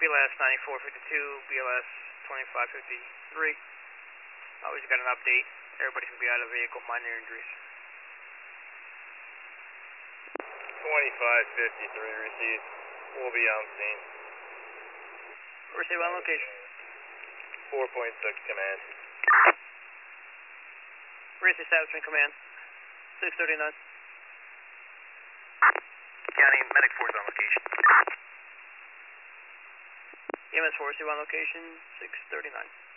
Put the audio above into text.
BLS 9452, BLS 2553. We just got an update. Everybody can be out of the vehicle, minor injuries. 2553 received. We'll be on scene. Receive on location. 4.6 command. Race establishment command. 639. County medic 4 is on location. EMS 4, receive on location. 639.